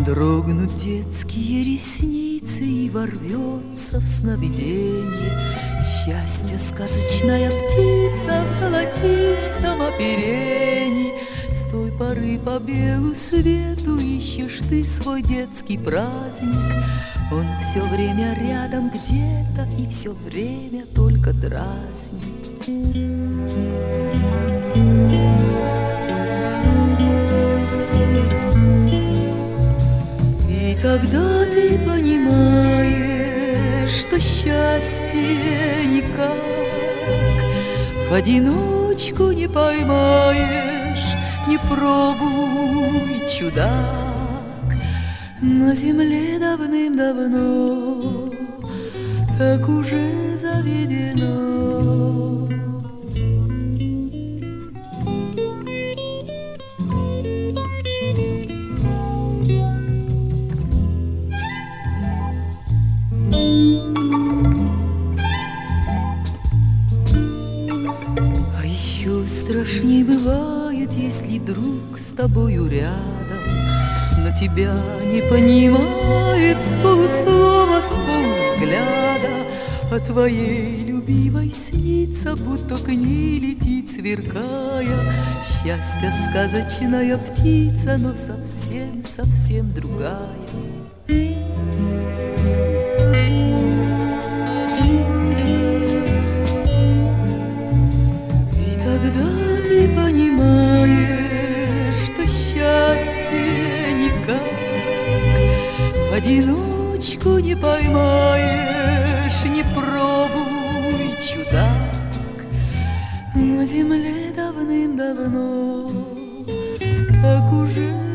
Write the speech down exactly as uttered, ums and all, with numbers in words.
Дрогнут детские ресницы и ворвется в сновиденье счастье, сказочная птица в золотистом оперении. С той поры по белу свету ищешь ты свой детский праздник. Он все время рядом где-то и все время только дразнит. И тогда ты понимаешь, что счастье никак в одиночку не поймаешь, не пробуй, чудак. На земле давным-давно так уже заведено. А еще страшней бывает, если друг с тобою рядом, но тебя не понимает с полуслова, с полувзгляда. А твоей любимой снится, будто к ней летит, сверкая, счастье, сказочная птица, но совсем, совсем другая. И тогда ты понимаешь, что счастье никак в одиночку не поймаешь, не пробуй, чудак. На земле давным-давно так уже